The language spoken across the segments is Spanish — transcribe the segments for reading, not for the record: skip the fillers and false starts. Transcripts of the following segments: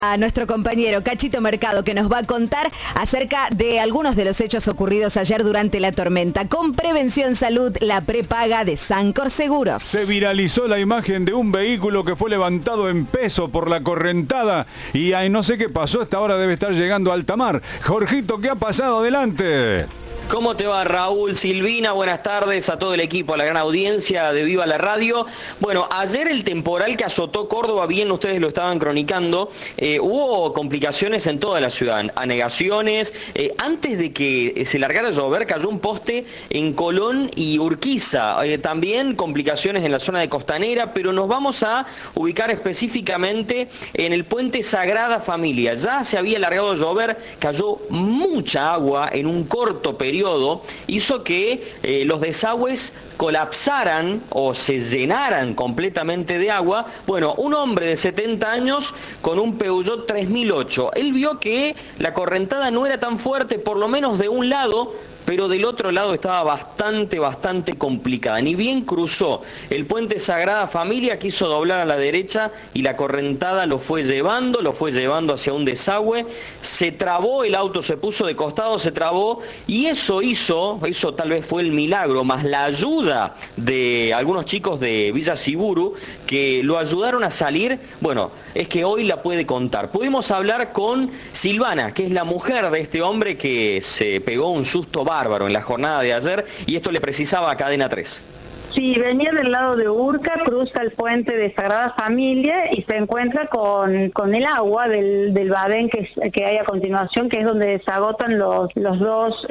A nuestro compañero Cachito Mercado, que nos va a contar acerca de algunos de los hechos ocurridos ayer durante la tormenta. Con Prevención Salud, la prepaga de Sancor Seguros. Se viralizó la imagen de un vehículo que fue levantado en peso por la correntada y no sé qué pasó, hasta ahora debe estar llegando a alta mar. Jorgito, ¿qué ha pasado? Adelante. ¿Cómo te va, Raúl, Silvina? Buenas tardes a todo el equipo, a la gran audiencia de Viva la Radio. Bueno, ayer el temporal que azotó Córdoba, bien ustedes lo estaban cronicando, hubo complicaciones en toda la ciudad, anegaciones. Antes de que se largara a llover, cayó un poste en Colón y Urquiza. También complicaciones en la zona de Costanera, pero nos vamos a ubicar específicamente en el puente Sagrada Familia. Ya se había largado a llover, cayó mucha agua en un corto periodo, hizo que los desagües colapsaran o se llenaran completamente de agua. Bueno, un hombre de 70 años con un Peugeot 3008, él vio que la correntada no era tan fuerte, por lo menos de un lado, pero del otro lado estaba bastante complicada. Ni bien cruzó el puente Sagrada Familia, quiso doblar a la derecha y la correntada lo fue llevando hacia un desagüe, se trabó, el auto se puso de costado, se trabó, y eso tal vez fue el milagro, más la ayuda de algunos chicos de Villa Siburu que lo ayudaron a salir. Bueno, es que hoy la puede contar. Pudimos hablar con Silvana, que es la mujer de este hombre que se pegó un susto bárbaro en la jornada de ayer, y esto le precisaba a Cadena 3. Sí, venía del lado de Urca, cruza el puente de Sagrada Familia y se encuentra con el agua del badén que hay a continuación, que es donde se agotan los dos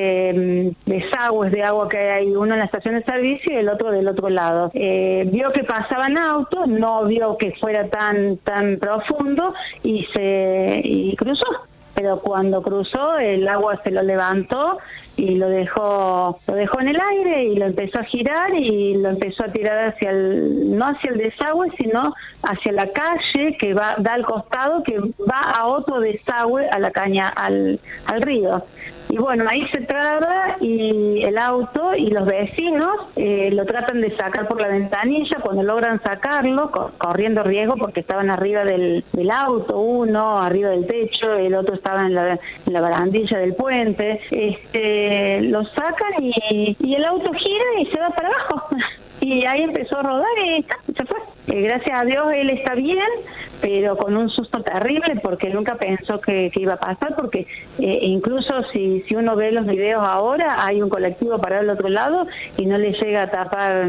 desagües de agua que hay, uno en la estación de servicio y el otro del otro lado. Vio que pasaban autos, no vio que fuera tan profundo y cruzó. Pero cuando cruzó, el agua se lo levantó y lo dejó en el aire y lo empezó a girar y lo empezó a tirar no hacia el desagüe, sino hacia la calle que da al costado, que va a otro desagüe, a la caña, al río. Y bueno, ahí se traba y el auto y los vecinos lo tratan de sacar por la ventanilla. Cuando logran sacarlo, corriendo riesgo porque estaban arriba del auto, uno arriba del techo, el otro estaba en la barandilla del puente, lo sacan y el auto gira y se va para abajo. Y ahí empezó a rodar y se fue. Gracias a Dios él está bien, pero con un susto terrible porque nunca pensó que iba a pasar, porque incluso si uno ve los videos ahora, hay un colectivo parado al otro lado y no le llega a tapar,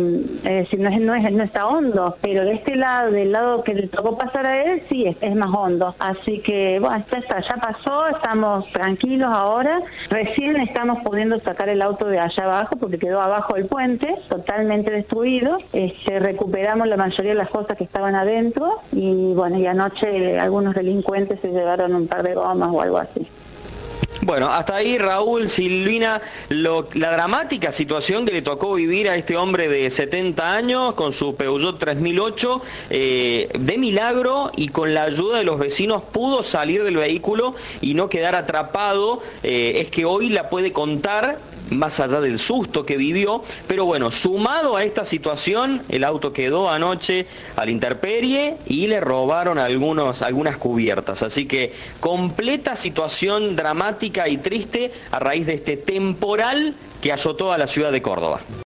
no está hondo, pero de este lado, del lado que le tocó pasar a él, sí es más hondo. Así que bueno, ya pasó, estamos tranquilos ahora. Recién estamos pudiendo sacar el auto de allá abajo porque quedó abajo del puente, totalmente destruido. Recuperamos la mayoría de las cosas que estaban adentro y bueno, y anoche algunos delincuentes se llevaron un par de gomas o algo así. Bueno, hasta ahí, Raúl, Silvina, la dramática situación que le tocó vivir a este hombre de 70 años con su Peugeot 3008, de milagro y con la ayuda de los vecinos pudo salir del vehículo y no quedar atrapado. Es que hoy la puede contar, más allá del susto que vivió, pero bueno, sumado a esta situación, el auto quedó anoche a la intemperie y le robaron algunas cubiertas, así que completa situación dramática y triste a raíz de este temporal que azotó a la ciudad de Córdoba.